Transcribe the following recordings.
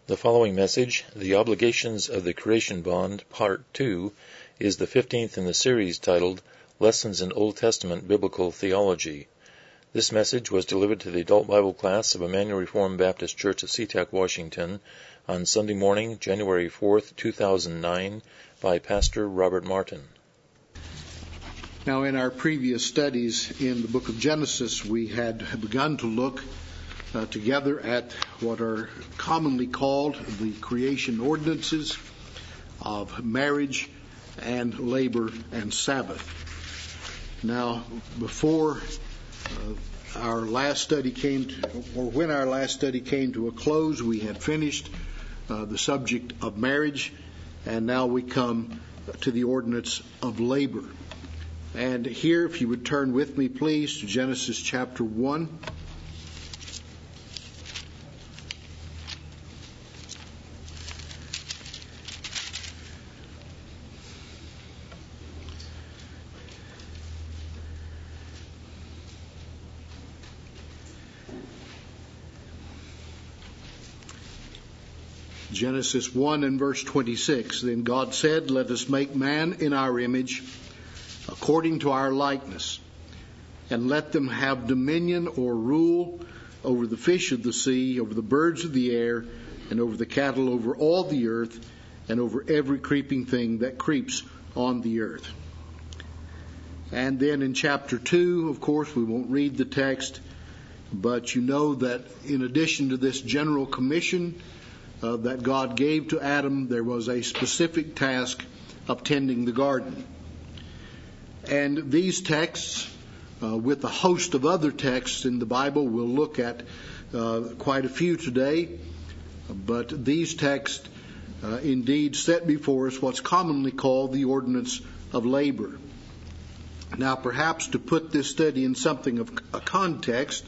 The following message, The Obligations of the Creation Bond, Part 2, is the 15th in the series titled Lessons in Old Testament Biblical Theology. This message was delivered to the adult Bible class of Emmanuel Reformed Baptist Church of SeaTac, Washington, on Sunday morning, January 4th, 2009, by Pastor Robert Martin. Now, in our previous studies in the book of Genesis, we had begun to look together at what are commonly called the creation ordinances of marriage and labor and Sabbath. Now, before our last study when our last study came to a close, we had finished the subject of marriage, and now we come to the ordinance of labor. And here, if you would turn with me, please, to Genesis chapter 1. Genesis 1 and verse 26, Then God said, Let us make man in our image, according to our likeness, and let them have dominion or rule over the fish of the sea, over the birds of the air, and over the cattle, over all the earth, and over every creeping thing that creeps on the earth. And then in chapter 2, of course, we won't read the text, but you know that in addition to this general commission that God gave to Adam, there was a specific task of tending the garden. And these texts, with a host of other texts in the Bible, we'll look at quite a few today, but these texts indeed set before us what's commonly called the ordinance of labor. Now, perhaps to put this study in something of a context,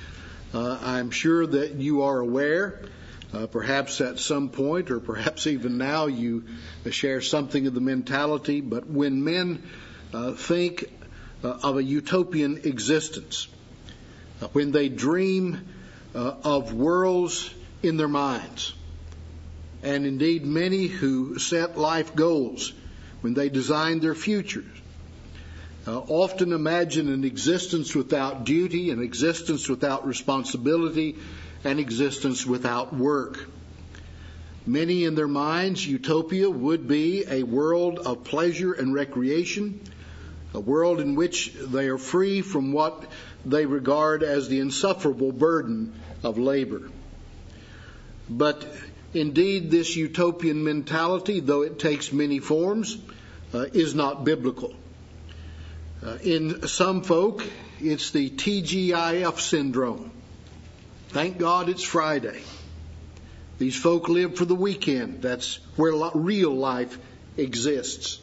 I'm sure that you are aware, perhaps at some point, or perhaps even now, you share something of the mentality, but when men think of a utopian existence, when they dream of worlds in their minds, and indeed many who set life goals when they design their futures, often imagine an existence without duty, an existence without responsibility, an existence without work. Many in their minds, utopia would be a world of pleasure and recreation, a world in which they are free from what they regard as the insufferable burden of labor. But indeed, this utopian mentality, though it takes many forms, is not biblical. In some folk, it's the TGIF syndrome. Thank God it's Friday. These folk live for the weekend. That's where real life exists.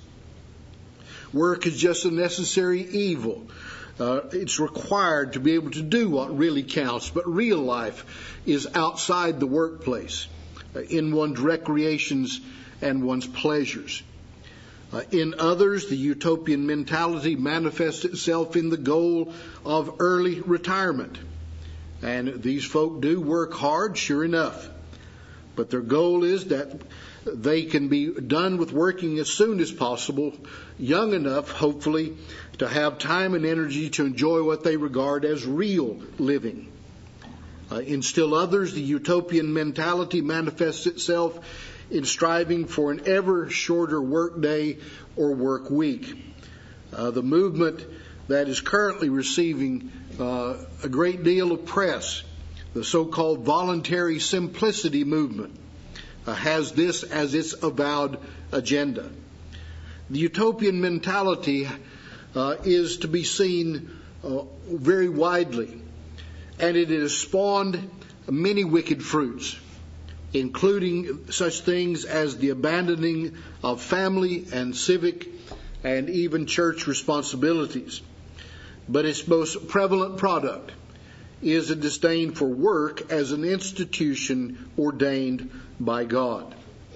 Work is just a necessary evil. It's required to be able to do what really counts, but real life is outside the workplace, in one's recreations and one's pleasures. In others, the utopian mentality manifests itself in the goal of early retirement. And these folk do work hard, sure enough. But their goal is that they can be done with working as soon as possible, young enough, hopefully, to have time and energy to enjoy what they regard as real living. In still others, the utopian mentality manifests itself in striving for an ever shorter work day or work week. The movement that is currently receiving a great deal of press, the so-called voluntary simplicity movement, has this as its avowed agenda. The utopian mentality is to be seen very widely, and it has spawned many wicked fruits, including such things as the abandoning of family and civic and even church responsibilities. But its most prevalent product is a disdain for work as an institution ordained by God.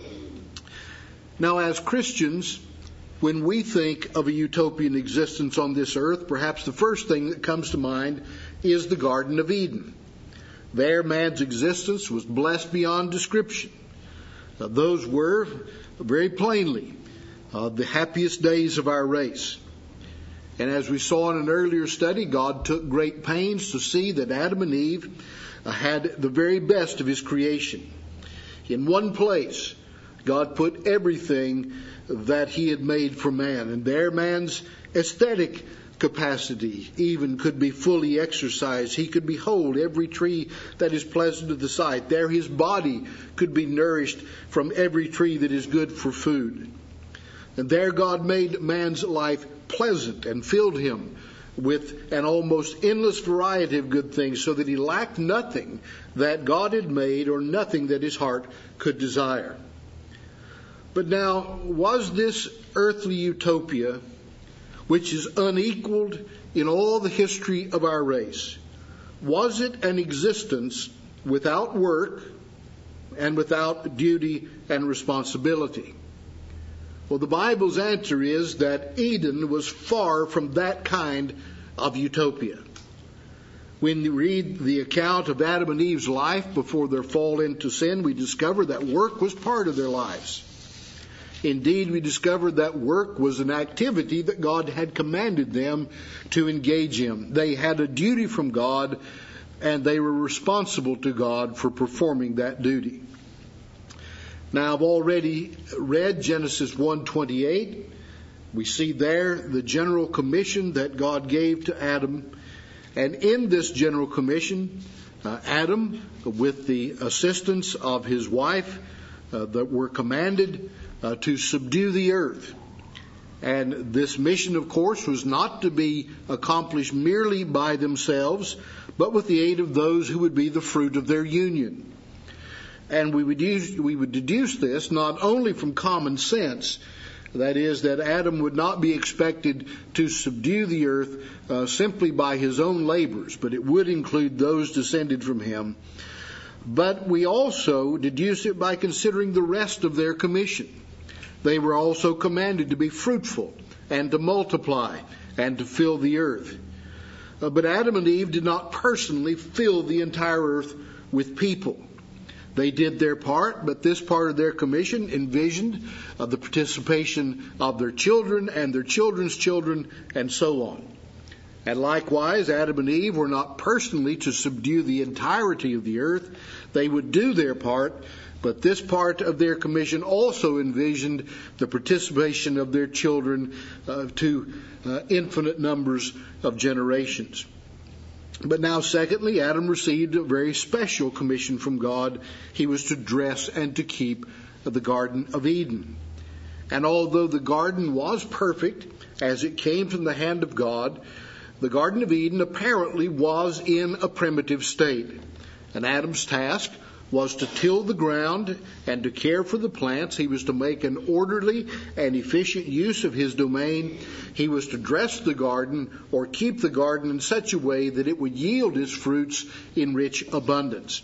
Now, as Christians, when we think of a utopian existence on this earth, perhaps the first thing that comes to mind is the Garden of Eden. There, man's existence was blessed beyond description. Those were, very plainly, the happiest days of our race. And as we saw in an earlier study, God took great pains to see that Adam and Eve had the very best of His creation. In one place, God put everything that He had made for man. And there, man's aesthetic capacity even could be fully exercised. He could behold every tree that is pleasant to the sight. There, his body could be nourished from every tree that is good for food. And there, God made man's life pleasant and filled him with an almost endless variety of good things, so that he lacked nothing that God had made or nothing that his heart could desire. But now, was this earthly utopia, which is unequaled in all the history of our race, was it an existence without work and without duty and responsibility? Well, the Bible's answer is that Eden was far from that kind of utopia. When you read the account of Adam and Eve's life before their fall into sin, we discover that work was part of their lives. Indeed, we discovered that work was an activity that God had commanded them to engage in. They had a duty from God, and they were responsible to God for performing that duty. Now, I've already read Genesis 1:28. We see there the general commission that God gave to Adam. And in this general commission, Adam, with the assistance of his wife, that were commanded to subdue the earth. And this mission, of course, was not to be accomplished merely by themselves, but with the aid of those who would be the fruit of their union. And we would deduce this not only from common sense, that is, that Adam would not be expected to subdue the earth simply by his own labors, but it would include those descended from him. But we also deduce it by considering the rest of their commission. They were also commanded to be fruitful and to multiply and to fill the earth. But Adam and Eve did not personally fill the entire earth with people. They did their part, but this part of their commission envisioned the participation of their children and their children's children, and so on. And likewise, Adam and Eve were not personally to subdue the entirety of the earth. They would do their part, but this part of their commission also envisioned the participation of their children to infinite numbers of generations. But now, secondly, Adam received a very special commission from God. He was to dress and to keep the Garden of Eden. And although the garden was perfect, as it came from the hand of God, the Garden of Eden apparently was in a primitive state. And Adam's task was to till the ground and to care for the plants. He was to make an orderly and efficient use of his domain. He was to dress the garden or keep the garden in such a way that it would yield its fruits in rich abundance.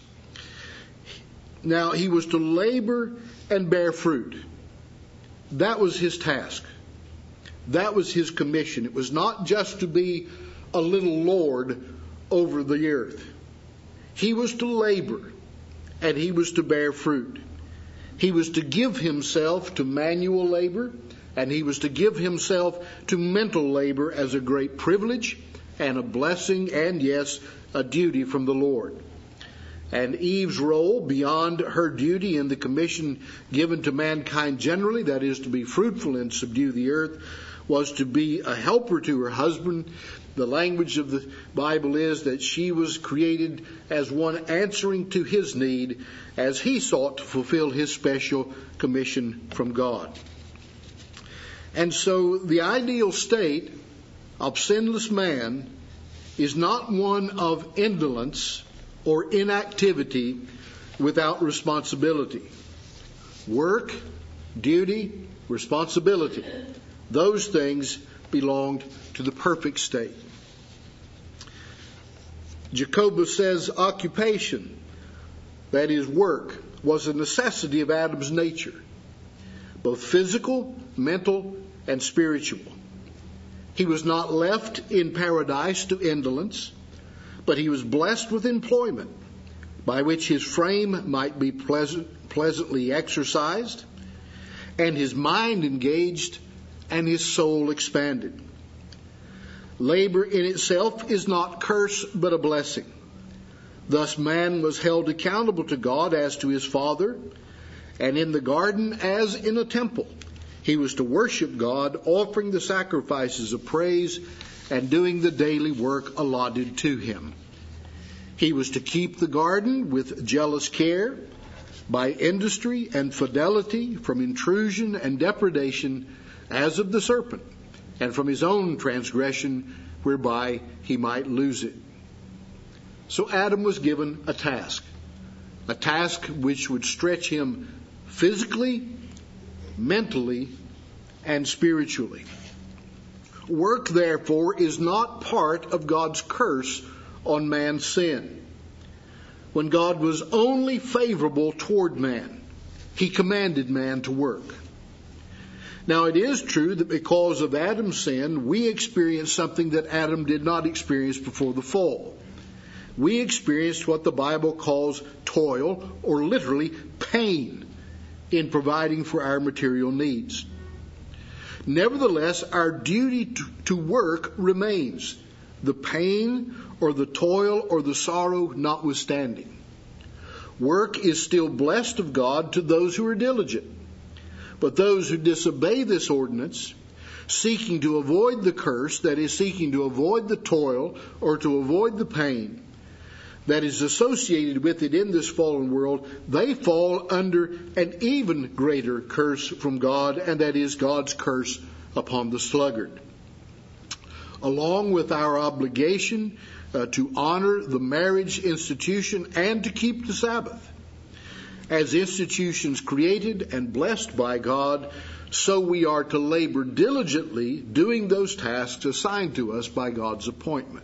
Now, he was to labor and bear fruit. That was his task. That was his commission. It was not just to be a little lord over the earth. He was to labor, and he was to bear fruit. He was to give himself to manual labor, and he was to give himself to mental labor as a great privilege and a blessing, and yes, a duty from the Lord. And Eve's role, beyond her duty in the commission given to mankind generally, that is to be fruitful and subdue the earth, was to be a helper to her husband. The language of the Bible is that she was created as one answering to his need as he sought to fulfill his special commission from God. And so the ideal state of sinless man is not one of indolence or inactivity without responsibility. Work, duty, responsibility, those things belonged to the perfect state. Jacobus says occupation, that is work, was a necessity of Adam's nature, both physical, mental, and spiritual. He was not left in paradise to indolence, but he was blessed with employment, by which his frame might be pleasantly exercised, and his mind engaged, and his soul expanded. Labor in itself is not curse, but a blessing. Thus man was held accountable to God as to his Father, and in the garden as in a temple. He was to worship God, offering the sacrifices of praise and doing the daily work allotted to him. He was to keep the garden with jealous care, by industry and fidelity, from intrusion and depredation, as of the serpent, and from his own transgression, whereby he might lose it. So Adam was given a task which would stretch him physically, mentally, and spiritually. Work, therefore, is not part of God's curse on man's sin. When God was only favorable toward man, he commanded man to work. Now, it is true that because of Adam's sin, we experience something that Adam did not experience before the fall. We experienced what the Bible calls toil, or literally pain, in providing for our material needs. Nevertheless, our duty to work remains, the pain or the toil or the sorrow notwithstanding. Work is still blessed of God to those who are diligent. But those who disobey this ordinance, seeking to avoid the curse, that is, seeking to avoid the toil or to avoid the pain that is associated with it in this fallen world, they fall under an even greater curse from God, and that is God's curse upon the sluggard. Along with our obligation to honor the marriage institution and to keep the Sabbath, as institutions created and blessed by God, so we are to labor diligently doing those tasks assigned to us by God's appointment.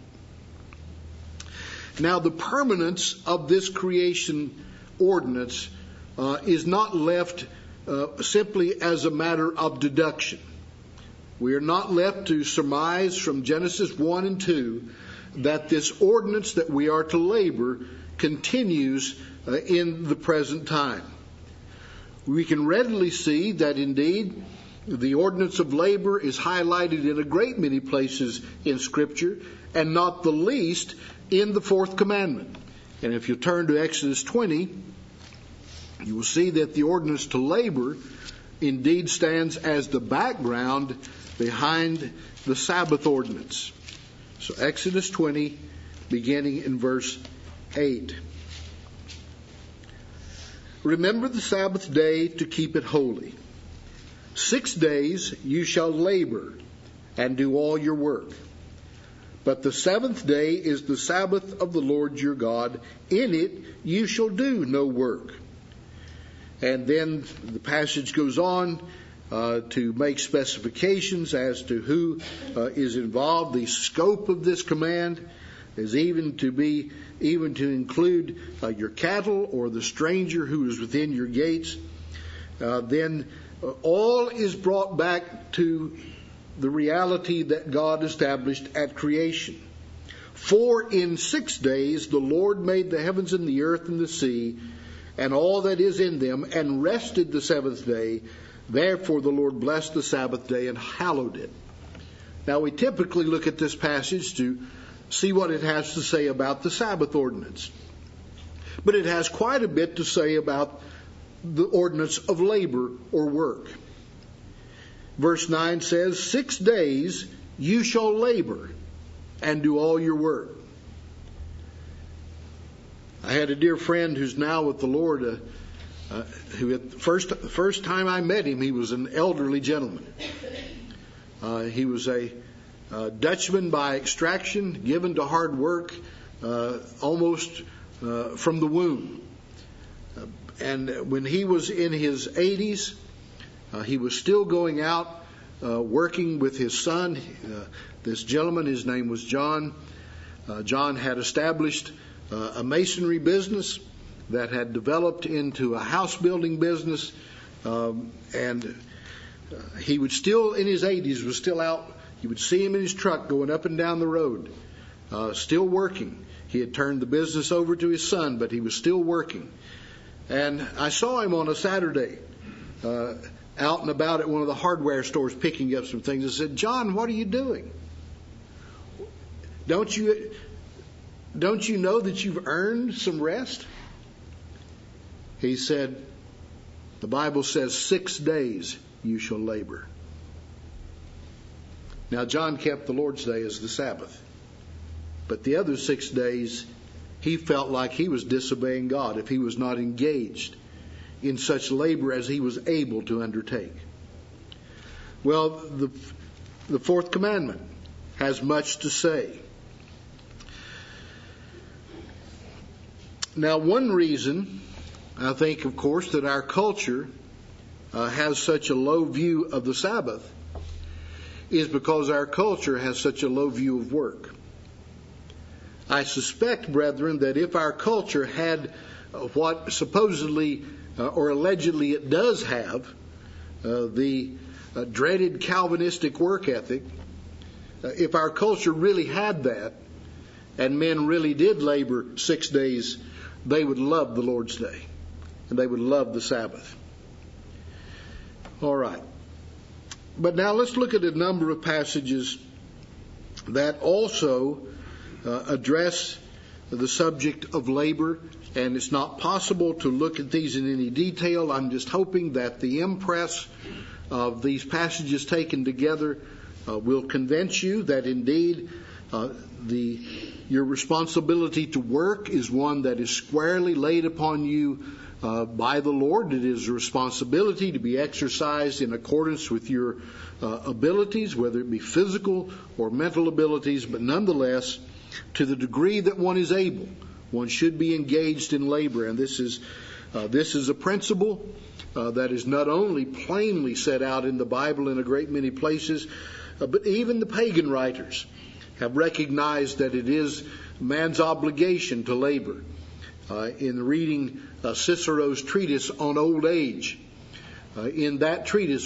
Now, the permanence of this creation ordinance is not left simply as a matter of deduction. We are not left to surmise from Genesis 1 and 2 that this ordinance that we are to labor continues in the present time. We can readily see that indeed the ordinance of labor is highlighted in a great many places in Scripture, and not the least in the fourth commandment. And if you turn to Exodus 20, you will see that the ordinance to labor indeed stands as the background behind the Sabbath ordinance. So Exodus 20, beginning in verse 8. Remember the Sabbath day to keep it holy. 6 days you shall labor and do all your work. But the seventh day is the Sabbath of the Lord your God. In it you shall do no work. And then the passage goes on to make specifications as to who is involved. The scope of this command is even to include your cattle or the stranger who is within your gates. Then all is brought back to the reality that God established at creation. For in 6 days the Lord made the heavens and the earth and the sea and all that is in them, and rested the seventh day. Therefore the Lord blessed the Sabbath day and hallowed it. Now we typically look at this passage to see what it has to say about the Sabbath ordinance. But it has quite a bit to say about the ordinance of labor or work. Verse 9 says, 6 days you shall labor and do all your work. I had a dear friend who's now with the Lord, who at the first time I met him, he was an elderly gentleman. He was a Dutchman by extraction, given to hard work, almost from the womb. And when he was in his 80s, he was still going out, working with his son. This gentleman, his name was John. John had established a masonry business that had developed into a house building business. And he would still, in his 80s, was still out. You would see him in his truck going up and down the road, still working. He had turned the business over to his son, but he was still working. And I saw him on a Saturday out and about at one of the hardware stores picking up some things. I said, "John, what are you doing? Don't you know that you've earned some rest?" He said, "The Bible says 6 days you shall labor." Now, John kept the Lord's Day as the Sabbath. But the other 6 days, he felt like he was disobeying God if he was not engaged in such labor as he was able to undertake. Well, the fourth commandment has much to say. Now, one reason, I think, of course, that our culture has such a low view of the Sabbath is because our culture has such a low view of work. I suspect, brethren, that if our culture had what supposedly or allegedly it does have, the dreaded Calvinistic work ethic, if our culture really had that, and men really did labor 6 days, they would love the Lord's Day, and they would love the Sabbath. All right. But now let's look at a number of passages that also address the subject of labor, and it's not possible to look at these in any detail. I'm just hoping that the impress of these passages taken together will convince you that indeed your responsibility to work is one that is squarely laid upon you by the Lord. It is a responsibility to be exercised in accordance with your abilities, whether it be physical or mental abilities, but nonetheless, to the degree that one is able, one should be engaged in labor. And this is a principle that is not only plainly set out in the Bible in a great many places, but even the pagan writers have recognized that it is man's obligation to labor. In reading Cicero's treatise on old age, in that treatise,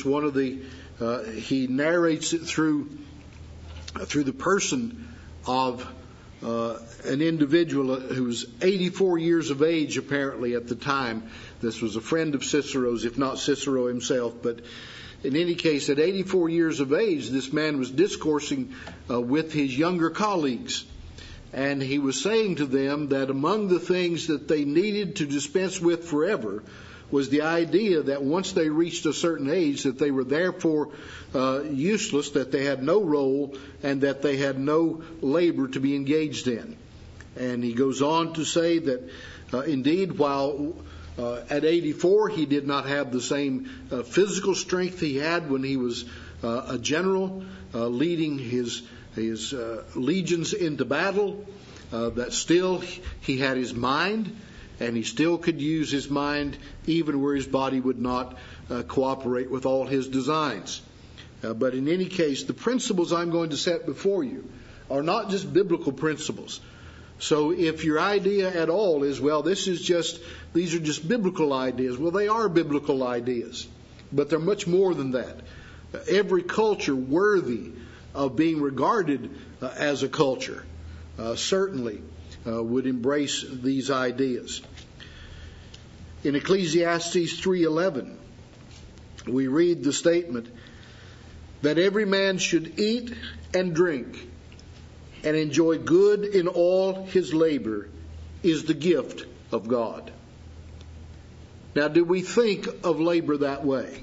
he narrates it through the person of an individual who was 84 years of age, apparently, at the time. This was a friend of Cicero's, if not Cicero himself. But in any case, at 84 years of age, this man was discoursing with his younger colleagues. And he was saying to them that among the things that they needed to dispense with forever was the idea that once they reached a certain age, that they were therefore useless, that they had no role, and that they had no labor to be engaged in. And he goes on to say that indeed, while at 84 he did not have the same physical strength he had when he was a general leading his legions into battle, that still he had his mind, and he still could use his mind even where his body would not cooperate with all his designs. But in any case, the principles I'm going to set before you are not just biblical principles. So if your idea at all is, well, these are just biblical ideas, well, they are biblical ideas, but they're much more than that. Every culture worthy of being regarded as a culture certainly would embrace these ideas. In Ecclesiastes 3:11, we read the statement that every man should eat and drink and enjoy good in all his labor is the gift of God. Now, do we think of labor that way?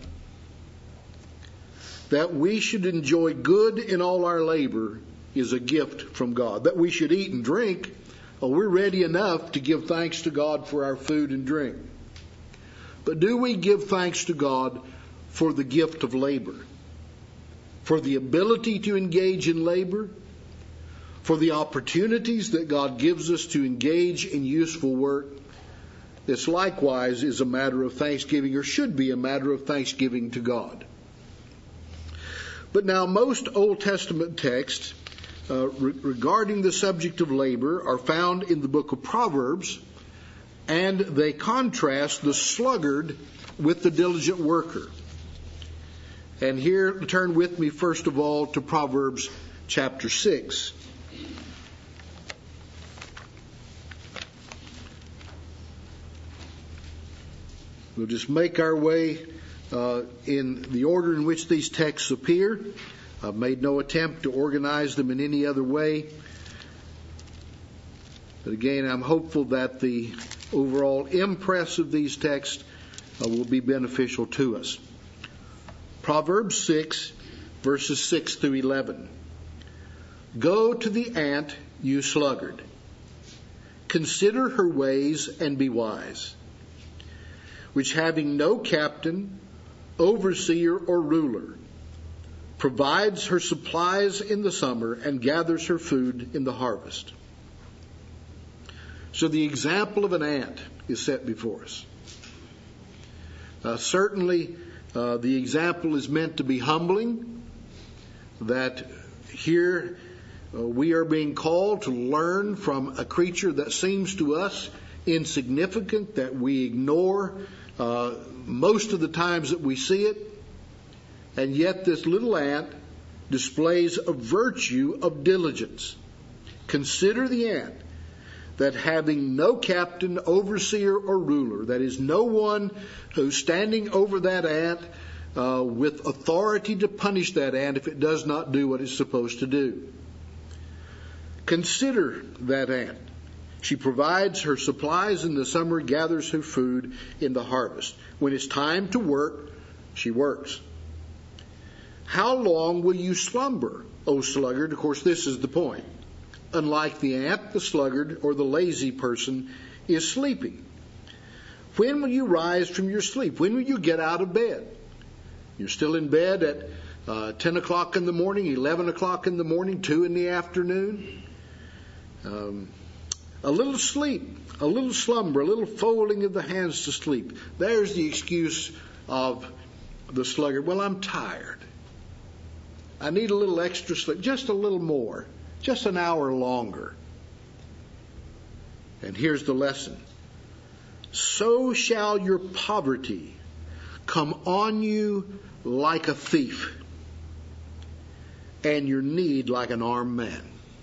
That we should enjoy good in all our labor is a gift from God. That we should eat and drink, we're ready enough to give thanks to God for our food and drink. But do we give thanks to God for the gift of labor? For the ability to engage in labor? For the opportunities that God gives us to engage in useful work? This likewise is a matter of thanksgiving, or should be a matter of thanksgiving to God. But now most Old Testament texts regarding the subject of labor are found in the book of Proverbs, and they contrast the sluggard with the diligent worker. And here, turn with me first of all to Proverbs chapter 6. We'll just make our way in the order in which these texts appear. I've made no attempt to organize them in any other way. But again, I'm hopeful that the overall impress of these texts will be beneficial to us. Proverbs 6, verses 6 through 11. Go to the ant, you sluggard. Consider her ways and be wise, which having no captain, overseer, or ruler, provides her supplies in the summer and gathers her food in the harvest. So the example of an ant is set before us. Certainly, the example is meant to be humbling, that here we are being called to learn from a creature that seems to us insignificant, that we ignore most of the times that we see it, and yet this little ant displays a virtue of diligence. Consider the ant, that having no captain, overseer, or ruler, that is, no one who's standing over that ant with authority to punish that ant if it does not do what it's supposed to do. Consider that ant. She provides her supplies in the summer, gathers her food in the harvest. When it's time to work, she works. How long will you slumber, O sluggard? Of course, this is the point. Unlike the ant, the sluggard, or the lazy person is sleeping. When will you rise from your sleep? When will you get out of bed? You're still in bed at 10 o'clock in the morning, 11 o'clock in the morning, 2 in the afternoon. A little sleep, a little slumber, a little folding of the hands to sleep. There's the excuse of the sluggard. Well, I'm tired. I need a little extra sleep, just a little more, just an hour longer. And here's the lesson. So shall your poverty come on you like a thief, and your need like an armed man.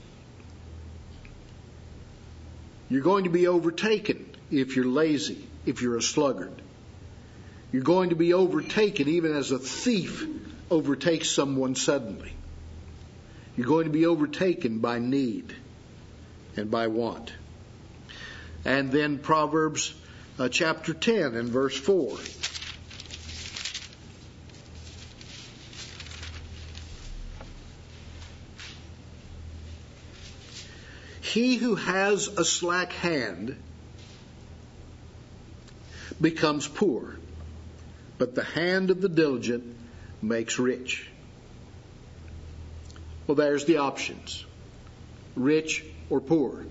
You're going to be overtaken if you're lazy, if you're a sluggard. You're going to be overtaken even as a thief overtakes someone suddenly. You're going to be overtaken by need and by want. And then Proverbs chapter 10 and verse 4. He who has a slack hand becomes poor, but the hand of the diligent makes rich. Well, there's the options. Rich or poor.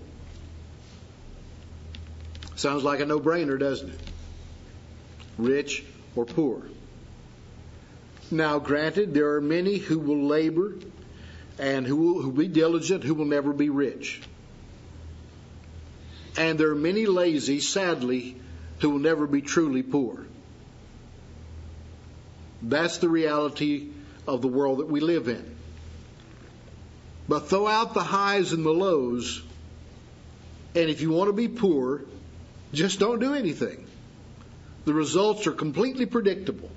Sounds like a no-brainer, doesn't it? Rich or poor. Now, granted, there are many who will labor and who will be diligent, who will never be rich. And there are many lazy, sadly, who will never be truly poor. That's the reality of the world that we live in. But throw out the highs and the lows, and if you want to be poor, just don't do anything. The results are completely predictable.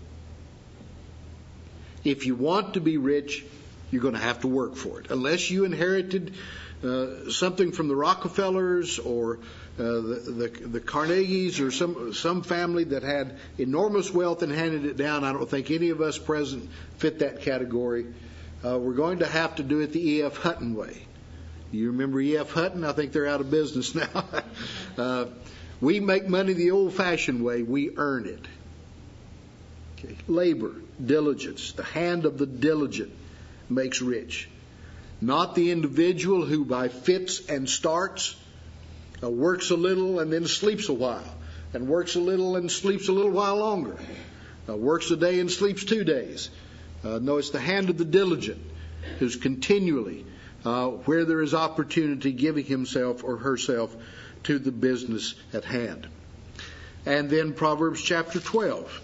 If you want to be rich, you're going to have to work for it. Unless you inherited something from the Rockefellers or the Carnegies or some family that had enormous wealth and handed it down. I don't think any of us present fit that category. We're going to have to do it the E.F. Hutton way. You remember E.F. Hutton? I think they're out of business now. We make money the old-fashioned way. We earn it. Okay. Labor, diligence, the hand of the diligent makes rich. Not the individual who by fits and starts works a little and then sleeps a while, and works a little and sleeps a little while longer, works a day and sleeps 2 days. No, it's the hand of the diligent who's continually, where there is opportunity, giving himself or herself to the business at hand. And then Proverbs chapter 12.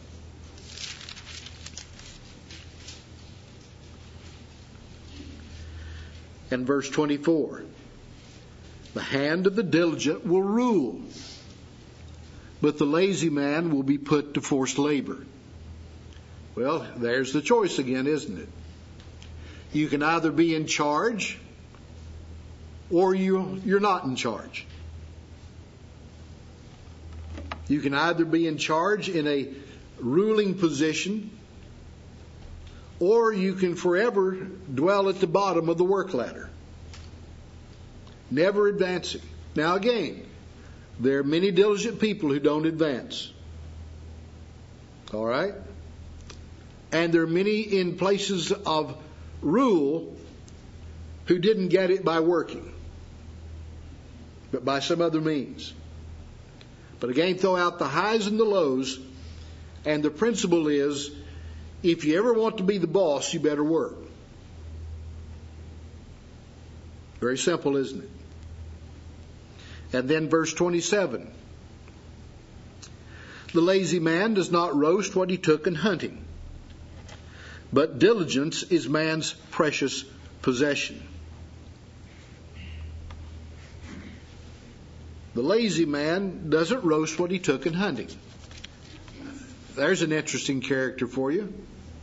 And verse 24. The hand of the diligent will rule. but the lazy man will be put to forced labor. Well, there's the choice again, isn't it? You can either be in charge or you're not in charge. You can either be in charge in a ruling position, or you can forever dwell at the bottom of the work ladder, never advancing. Now again, there are many diligent people who don't advance. All right? And there are many in places of rule who didn't get it by working, but by some other means. But again, throw out the highs and the lows, and the principle is, if you ever want to be the boss, you better work. Very simple, isn't it? And then verse 27. The lazy man does not roast what he took in hunting, but diligence is man's precious possession. The lazy man doesn't roast what he took in hunting. There's an interesting character for you.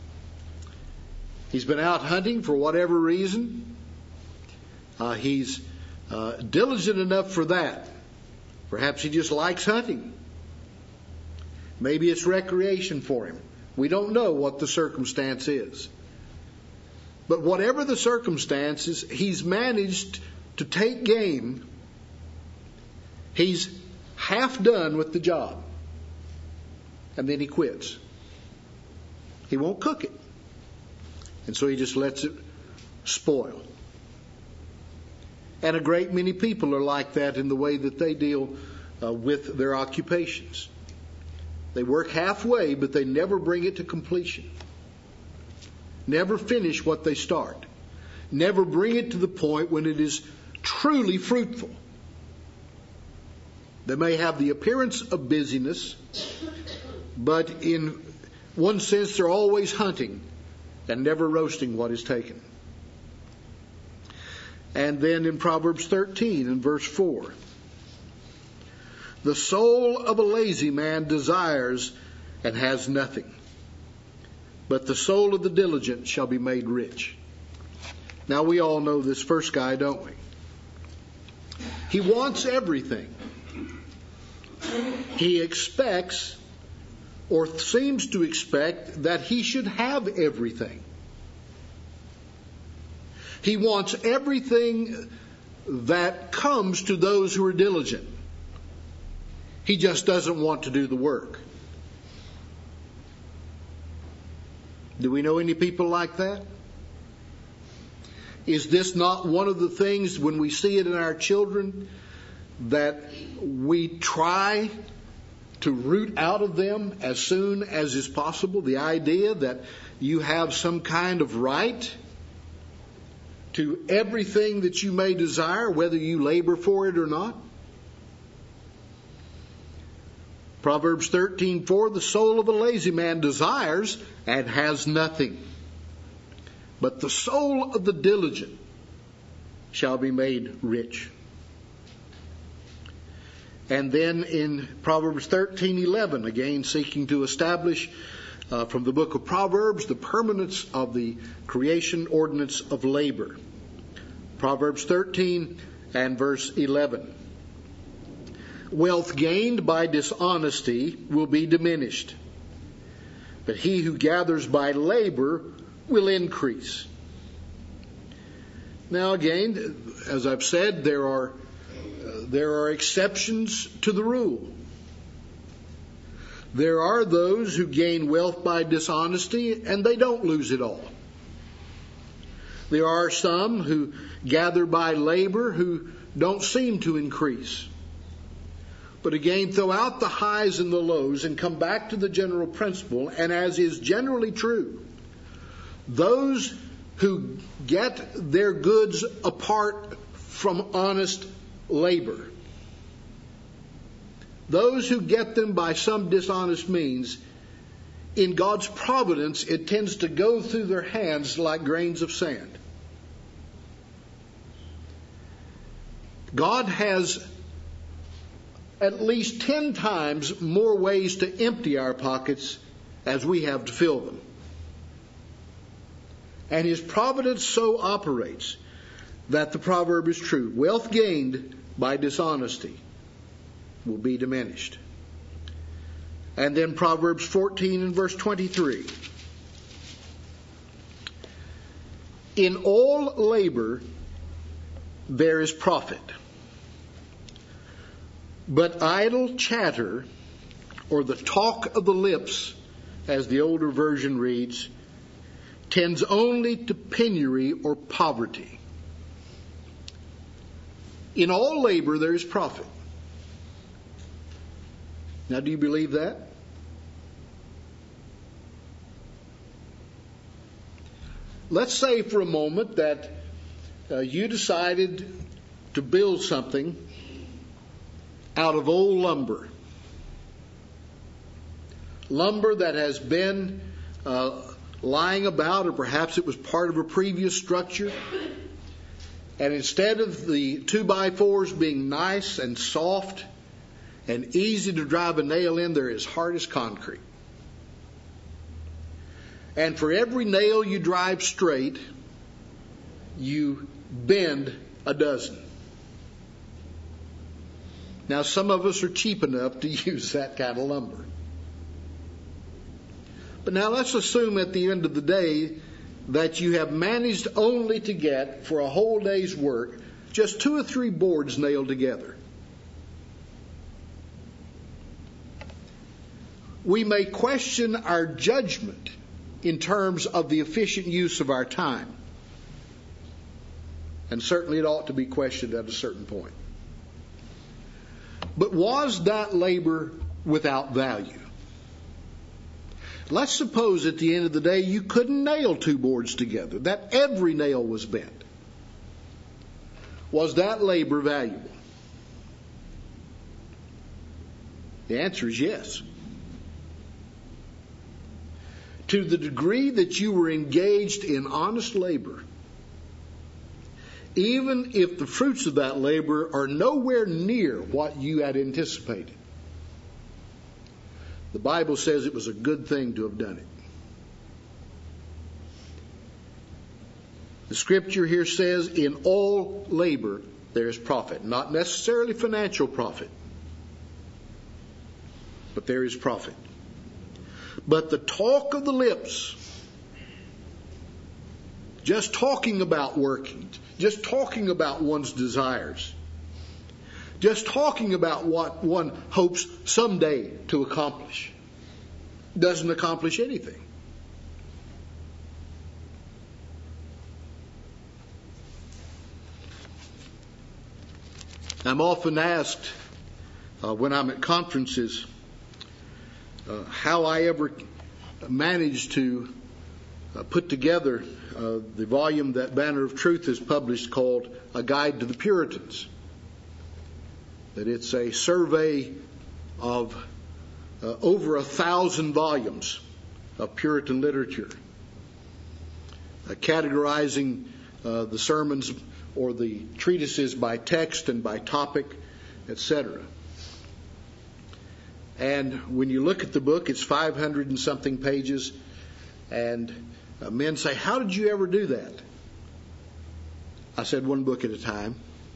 He's been out hunting for whatever reason. He's diligent enough for that. Perhaps he just likes hunting. Maybe it's recreation for him. We don't know what the circumstance is. But whatever the circumstances, he's managed to take game. He's half done with the job. And then he quits. He won't cook it. And so he just lets it spoil. And a great many people are like that in the way that they deal with their occupations. They work halfway, but they never bring it to completion. Never finish what they start. Never bring it to the point when it is truly fruitful. They may have the appearance of busyness, but in one sense they're always hunting and never roasting what is taken. And then in Proverbs 13 and verse 4, the soul of a lazy man desires and has nothing, but the soul of the diligent shall be made rich. Now we all know this first guy, don't we? He wants everything. He expects, or seems to expect, that he should have everything. He wants everything that comes to those who are diligent. He just doesn't want to do the work. Do we know any people like that? Is this not one of the things, when we see it in our children, that we try to root out of them as soon as is possible? The idea that you have some kind of right to everything that you may desire, whether you labor for it or not. Proverbs 13:4, the soul of a lazy man desires and has nothing, but the soul of the diligent shall be made rich. And then in Proverbs 13:11, again seeking to establish from the book of Proverbs the permanence of the creation ordinance of labor. Proverbs 13 and verse 11. Wealth gained by dishonesty will be diminished, but he who gathers by labor will increase. Now again, as I've said, there are exceptions to the rule. There are those who gain wealth by dishonesty and they don't lose it all. There are some who gather by labor who don't seem to increase. But again, throw out the highs and the lows and come back to the general principle, and as is generally true, those who get their goods apart from honest labor, those who get them by some dishonest means, in God's providence, it tends to go through their hands like grains of sand. God has at least 10 times more ways to empty our pockets as we have to fill them. And His providence so operates that the proverb is true. Wealth gained by dishonesty will be diminished. And then Proverbs 14 and verse 23. In all labor there is profit, but idle chatter, or the talk of the lips, as the older version reads, tends only to penury or poverty. In all labor there is profit. Now, do you believe that? Let's say for a moment that you decided to build something out of old lumber. Lumber that has been lying about, or perhaps it was part of a previous structure. And instead of the 2x4s being nice and soft and easy to drive a nail in, they're as hard as concrete. And for every nail you drive straight, you bend a dozen. Now, some of us are cheap enough to use that kind of lumber. But now let's assume at the end of the day that you have managed only to get, for a whole day's work, just 2 or 3 boards nailed together. We may question our judgment in terms of the efficient use of our time. And certainly it ought to be questioned at a certain point. But was that labor without value? Let's suppose at the end of the day you couldn't nail 2 boards together, that every nail was bent. Was that labor valuable? The answer is yes. To the degree that you were engaged in honest labor, even if the fruits of that labor are nowhere near what you had anticipated, the Bible says it was a good thing to have done it. The scripture here says, in all labor there is profit. Not necessarily financial profit, but there is profit. But the talk of the lips, just talking about working, just talking about one's desires, just talking about what one hopes someday to accomplish, doesn't accomplish anything. I'm often asked when I'm at conferences how I ever managed to put together the volume that Banner of Truth has published called A Guide to the Puritans. That it's a survey of over 1,000 volumes of Puritan literature, categorizing the sermons or the treatises by text and by topic, etc. And when you look at the book, it's 500 and something pages, and men say, "How did you ever do that?" I said, "One book at a time."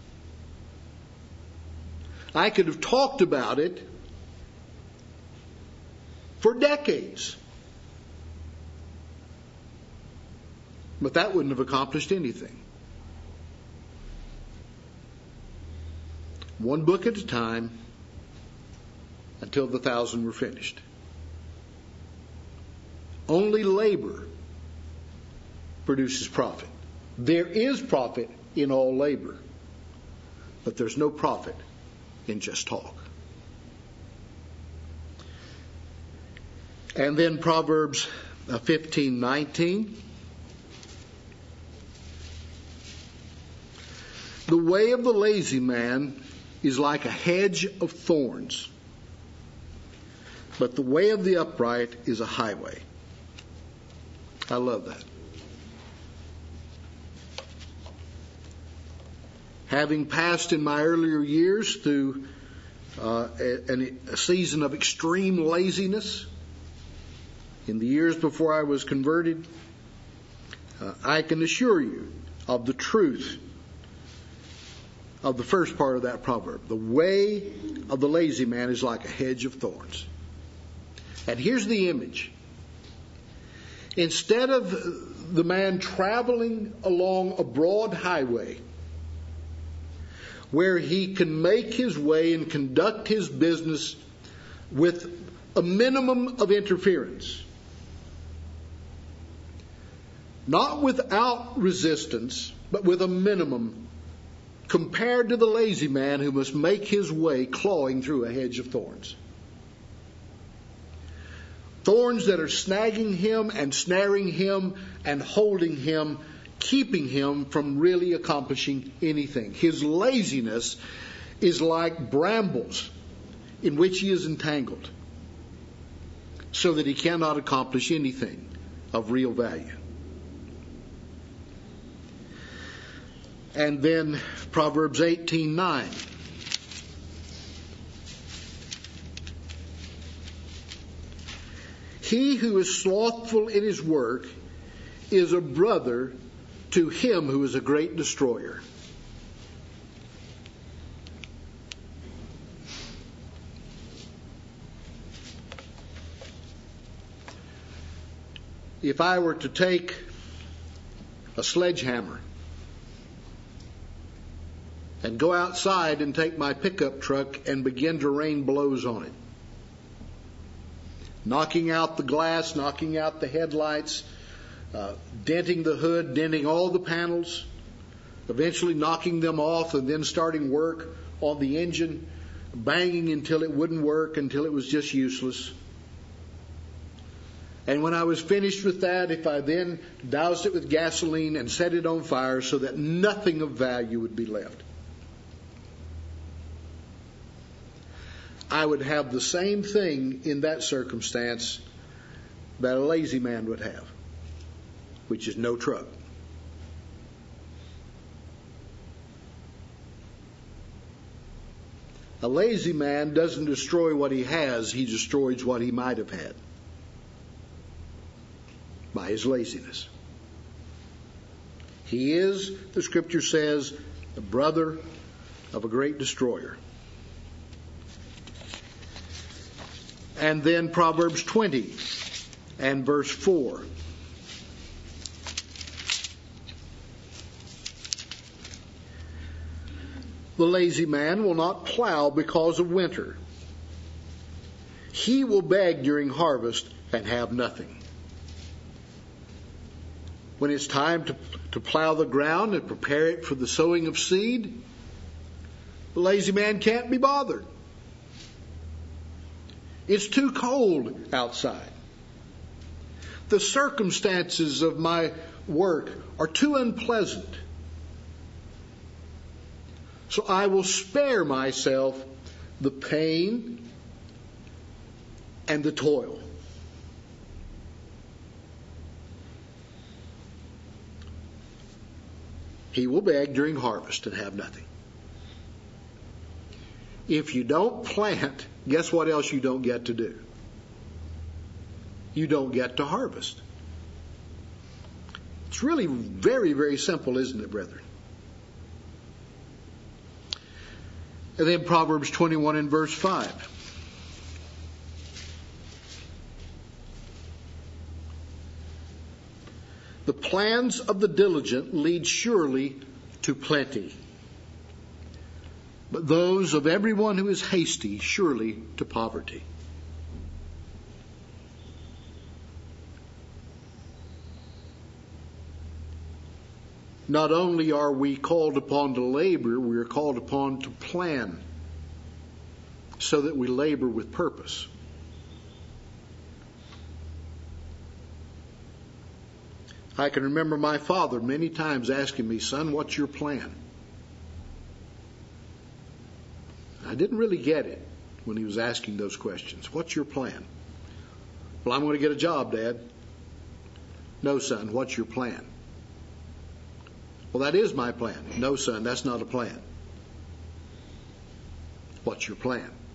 I could have talked about it for decades, but that wouldn't have accomplished anything. One book at a time until the 1,000 were finished. Only labor produces profit. There is profit in all labor, but there's no profit in just talk. And then Proverbs 15:19. The way of the lazy man is like a hedge of thorns, but the way of the upright is a highway. I love that. Having passed in my earlier years through a season of extreme laziness in the years before I was converted, I can assure you of the truth of the first part of that proverb. The way of the lazy man is like a hedge of thorns. And here's the image. Instead of the man traveling along a broad highway where he can make his way and conduct his business with a minimum of interference, not without resistance, but with a minimum, compared to the lazy man who must make his way clawing through a hedge of thorns. Thorns that are snagging him and snaring him and holding him, keeping him from really accomplishing anything. His laziness is like brambles in which he is entangled, so that he cannot accomplish anything of real value. And then Proverbs 18:9. He who is slothful in his work is a brother to him who is a great destroyer. If I were to take a sledgehammer and go outside and take my pickup truck and begin to rain blows on it, knocking out the glass, knocking out the headlights, denting the hood, denting all the panels, eventually knocking them off and then starting work on the engine, banging until it wouldn't work, until it was just useless. And when I was finished with that, if I then doused it with gasoline and set it on fire so that nothing of value would be left, I would have the same thing in that circumstance that a lazy man would have, which is no truck. A lazy man doesn't destroy what he has, he destroys what he might have had by his laziness. He is, the Scripture says, the brother of a great destroyer. And then Proverbs 20 and verse 4. The lazy man will not plow because of winter. He will beg during harvest and have nothing. When it's time to plow the ground and prepare it for the sowing of seed, the lazy man can't be bothered. It's too cold outside. The circumstances of my work are too unpleasant. So I will spare myself the pain and the toil. He will beg during harvest and have nothing. If you don't plant, guess what else you don't get to do? You don't get to harvest. It's really very, very simple, isn't it, brethren? And then Proverbs 21 and verse 5. The plans of the diligent lead surely to plenty, but those of everyone who is hasty surely to poverty. Not only are we called upon to labor, we are called upon to plan so that we labor with purpose. I can remember my father many times asking me, "Son, what's your plan?" I didn't really get it when he was asking those questions. What's your plan? Well, I'm going to get a job, Dad. No, son, what's your plan? Well, that is my plan. No, son, that's not a plan. What's your plan?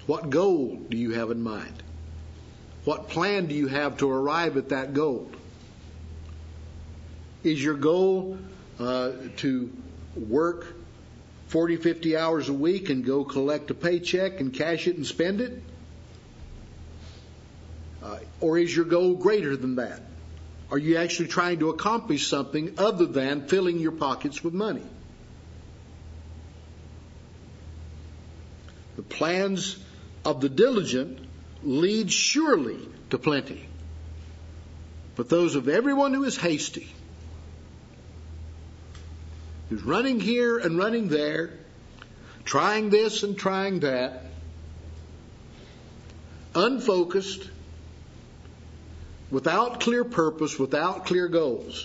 What goal do you have in mind? What plan do you have to arrive at that goal? Is your goal to work 40, 50 hours a week and go collect a paycheck and cash it and spend it? Or is your goal greater than that? Are you actually trying to accomplish something other than filling your pockets with money? The plans of the diligent lead surely to plenty, but those of everyone who is hasty, who's running here and running there, trying this and trying that, unfocused, without clear purpose, without clear goals,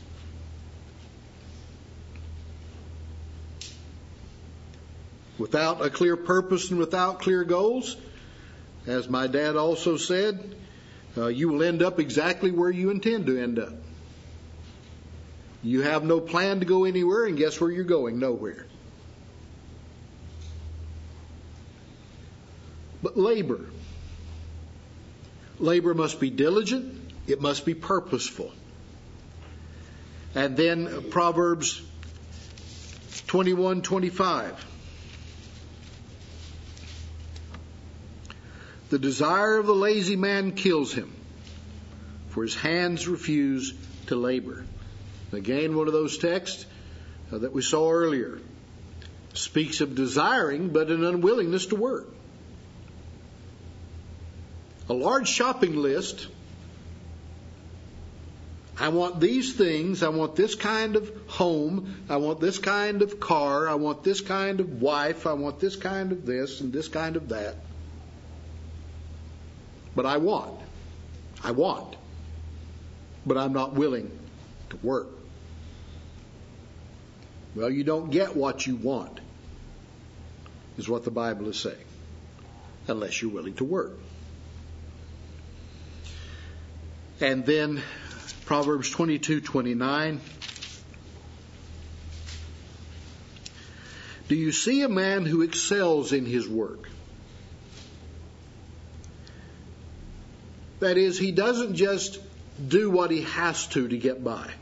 without a clear purpose and without clear goals, as my dad also said, you will end up exactly where you intend to end up. You have no plan to go anywhere, and guess where you're going? Nowhere. But labor must be diligent. It must be purposeful. And then Proverbs 21:25. The desire of the lazy man kills him, for his hands refuse to labor. Again, one of those texts that we saw earlier speaks of desiring but an unwillingness to work. A large shopping list. I want these things. I want this kind of home. I want this kind of car. I want this kind of wife. I want this kind of this and this kind of that. But I want, but I'm not willing to work. Well, you don't get what you want, is what the Bible is saying, unless you're willing to work. And then Proverbs 22:29. Do you see a man who excels in his work? That is, he doesn't just do what he has to get by.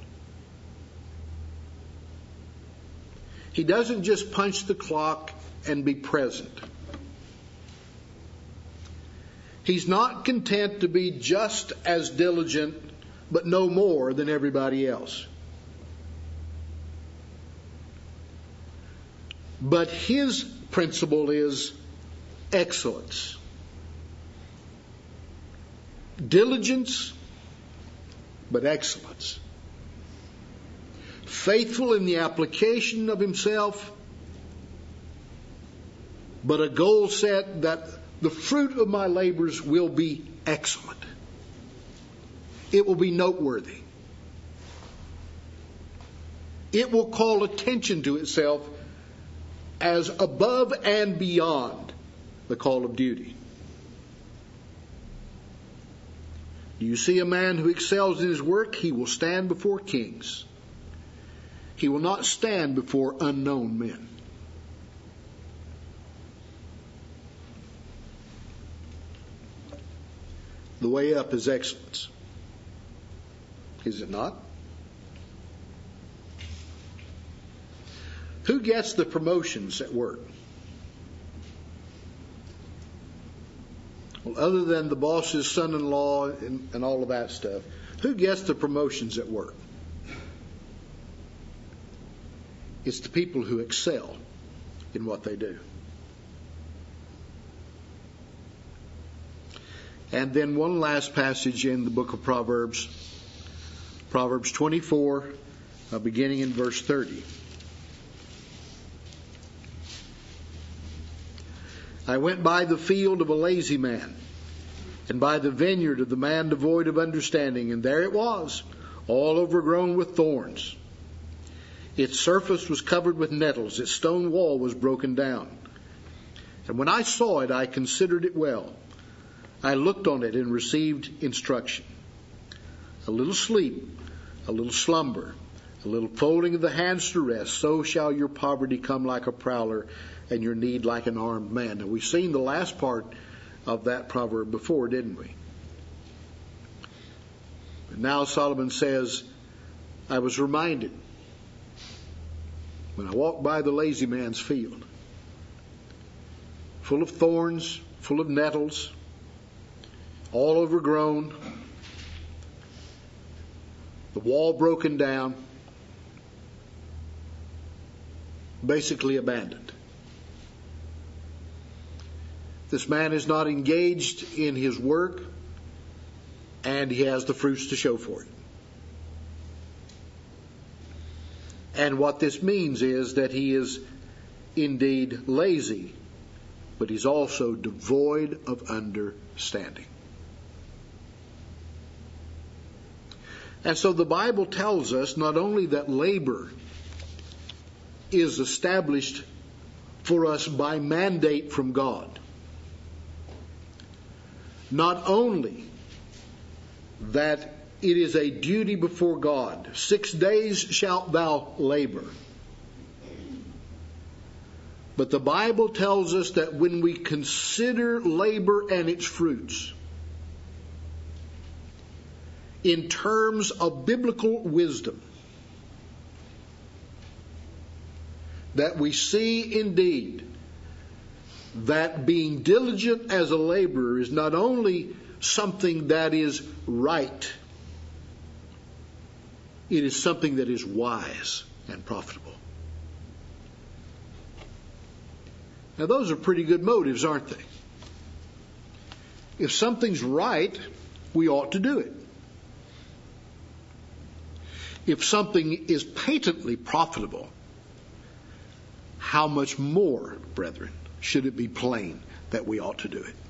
He doesn't just punch the clock and be present. He's not content to be just as diligent, but no more than everybody else. But his principle is excellence. Diligence, but excellence. Faithful in the application of himself, but a goal set that the fruit of my labors will be excellent. It will be noteworthy. It will call attention to itself as above and beyond the call of duty. Do you see a man who excels in his work? He will stand before kings. He will not stand before unknown men. The way up is excellence. Is it not? Who gets the promotions at work? Well, other than the boss's son-in-law and all of that stuff, who gets the promotions at work? It's the people who excel in what they do. And then one last passage in the book of Proverbs, Proverbs 24, beginning in verse 30. I went by the field of a lazy man, and by the vineyard of the man devoid of understanding, and there it was, all overgrown with thorns. Its surface was covered with nettles, its stone wall was broken down. And when I saw it, I considered it well. I looked on it and received instruction. A little sleep, a little slumber, a little folding of the hands to rest, so shall your poverty come like a prowler and your need like an armed man. Now, we've seen the last part of that proverb before, didn't we? But now Solomon says, I was reminded when I walked by the lazy man's field, full of thorns, full of nettles, all overgrown, the wall broken down, basically abandoned. This man is not engaged in his work, and he has the fruits to show for it. And what this means is that he is indeed lazy, but he's also devoid of understanding. And so the Bible tells us not only that labor is established for us by mandate from God, not only that it is a duty before God, 6 days shalt thou labor, but the Bible tells us that when we consider labor and its fruits in terms of biblical wisdom, that we see indeed that being diligent as a laborer is not only something that is right, it is something that is wise and profitable. Now, those are pretty good motives, aren't they? If something's right, we ought to do it. If something is patently profitable, how much more, brethren, should it be plain that we ought to do it?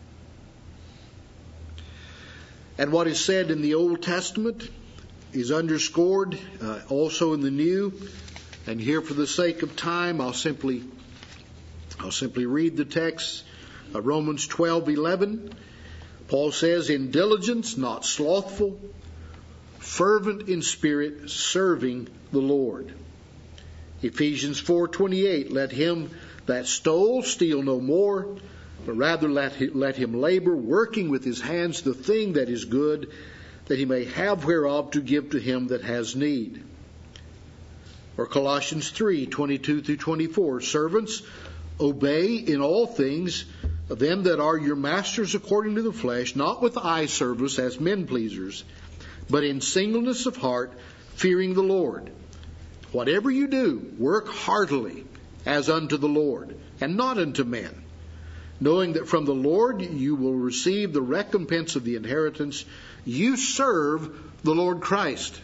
And what is said in the Old Testament is underscored also in the New. And here, for the sake of time, I'll simply read the text. Romans 12:11. Paul says, in diligence, not slothful, fervent in spirit, serving the Lord. Ephesians 4:28. Let him that stole steal no more, but rather let him labor, working with his hands the thing that is good, that he may have whereof to give to him that has need. Or Colossians 3:22-24. Servants, obey in all things them that are your masters according to the flesh, not with eye service as men pleasers, but in singleness of heart, fearing the Lord. Whatever you do, work heartily as unto the Lord, and not unto men, knowing that from the Lord you will receive the recompense of the inheritance. You serve the Lord Christ.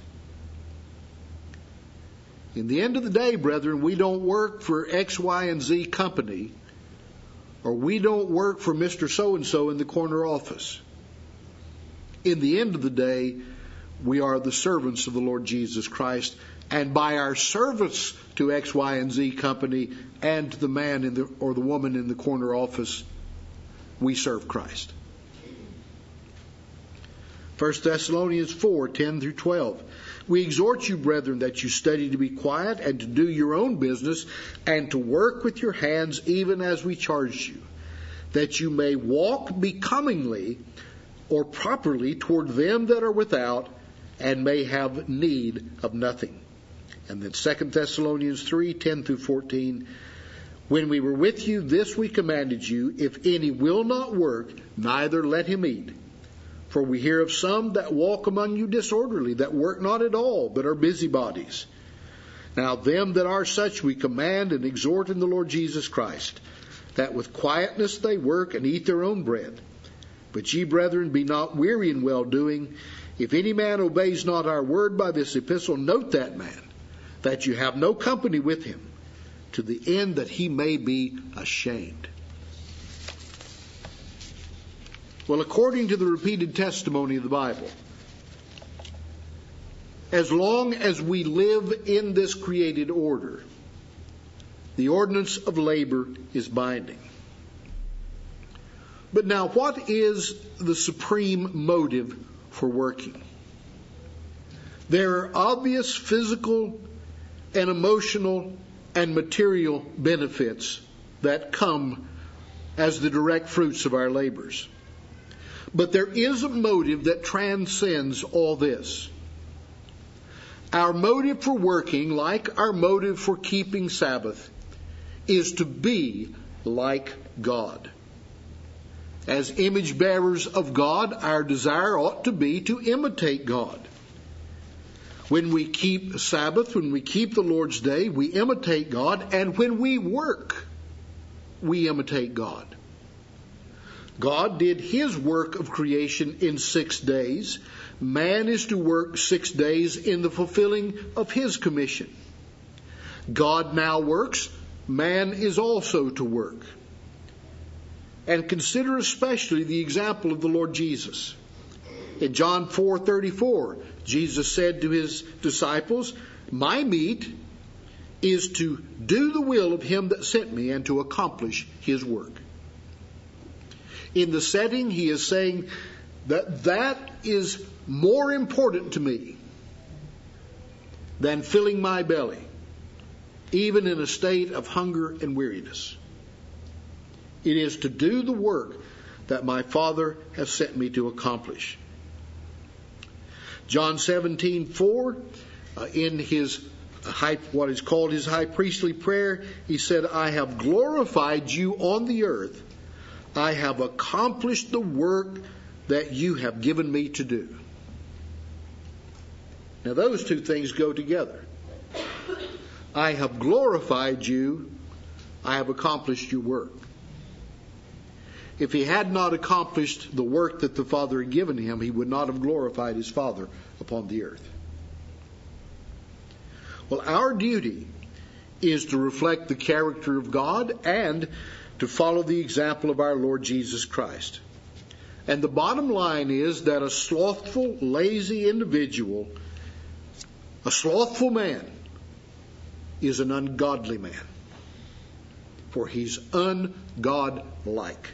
In the end of the day, brethren, we don't work for X, Y, and Z company, or we don't work for Mr. So-and-so in the corner office. In the end of the day, we are the servants of the Lord Jesus Christ, and by our service to X, Y, and Z company and to the man or the woman in the corner office, we serve Christ. 1 Thessalonians 4:10-12. We exhort you, brethren, that you study to be quiet and to do your own business and to work with your hands even as we charge you, that you may walk becomingly or properly toward them that are without and may have need of nothing. And then 2 Thessalonians 3:10-14. When we were with you, this we commanded you, if any will not work, neither let him eat. For we hear of some that walk among you disorderly, that work not at all, but are busybodies. Now them that are such we command and exhort in the Lord Jesus Christ, that with quietness they work and eat their own bread. But ye, brethren, be not weary in well-doing. If any man obeys not our word by this epistle, note that man, that you have no company with him, to the end that he may be ashamed. Well, according to the repeated testimony of the Bible, as long as we live in this created order, the ordinance of labor is binding. But now, what is the supreme motive for working? There are obvious physical and emotional and material benefits that come as the direct fruits of our labors. But there is a motive that transcends all this. Our motive for working, like our motive for keeping Sabbath, is to be like God. As image bearers of God, our desire ought to be to imitate God. When we keep Sabbath, when we keep the Lord's Day, we imitate God, and when we work, we imitate God. God did His work of creation in 6 days. Man is to work 6 days in the fulfilling of His commission. God now works. Man is also to work. And consider especially the example of the Lord Jesus. In John 4:34, Jesus said to His disciples, "My meat is to do the will of Him that sent me and to accomplish His work." In the setting, He is saying that is more important to me than filling my belly, even in a state of hunger and weariness. It is to do the work that my Father has sent me to accomplish. John 17:4, in his what is called his high priestly prayer, he said, "I have glorified you on the earth. I have accomplished the work that you have given me to do." Now those two things go together. I have glorified you. I have accomplished your work. If he had not accomplished the work that the Father had given him, he would not have glorified his Father upon the earth. Well, our duty is to reflect the character of God and to follow the example of our Lord Jesus Christ. And the bottom line is that a slothful, lazy individual, a slothful man, is an ungodly man, for he's ungodlike.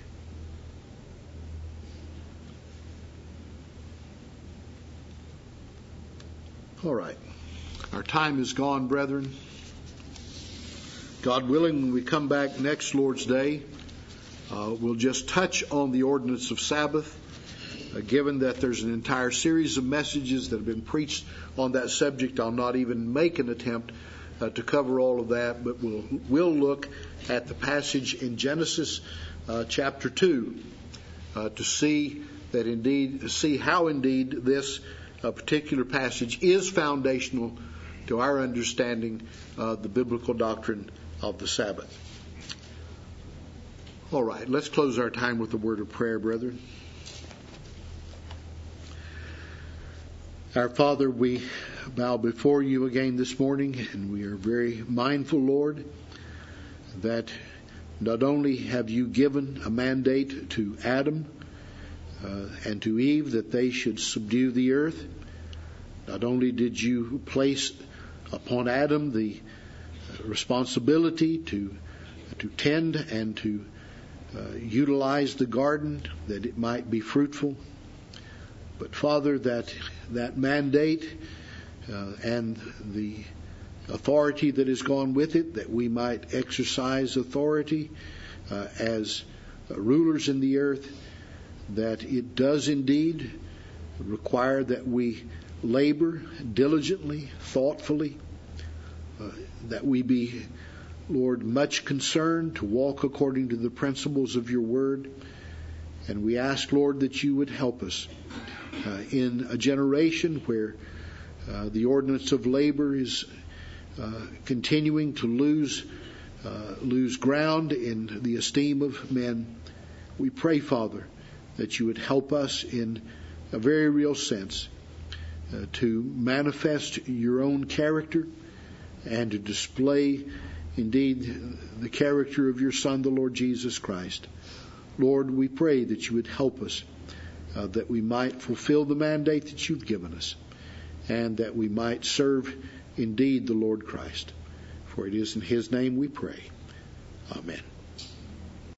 All right. Our time is gone, brethren. God willing, when we come back next Lord's Day, we'll just touch on the ordinance of Sabbath, given that there's an entire series of messages that have been preached on that subject. I'll not even make an attempt to cover all of that, but we'll look at the passage in Genesis chapter 2 to see how indeed this particular passage is foundational to our understanding of the biblical doctrine of the Sabbath. All right, let's close our time with a word of prayer, brethren. Our Father, we bow before you again this morning, and we are very mindful, Lord, that not only have you given a mandate to Adam and to Eve that they should subdue the earth, not only did you place upon Adam the responsibility to tend and to utilize the garden that it might be fruitful, but Father, that mandate and the authority that has gone with it, that we might exercise authority as rulers in the earth, that it does indeed require that we labor diligently, thoughtfully, that we be, Lord, much concerned to walk according to the principles of your word. And we ask, Lord, that you would help us in a generation where the ordinance of labor is continuing to lose ground in the esteem of men. We pray, Father, that you would help us in a very real sense to manifest your own character and to display indeed the character of your Son, the Lord Jesus Christ. Lord, we pray that you would help us, that we might fulfill the mandate that you've given us, and that we might serve indeed the Lord Christ. For it is in his name we pray. Amen.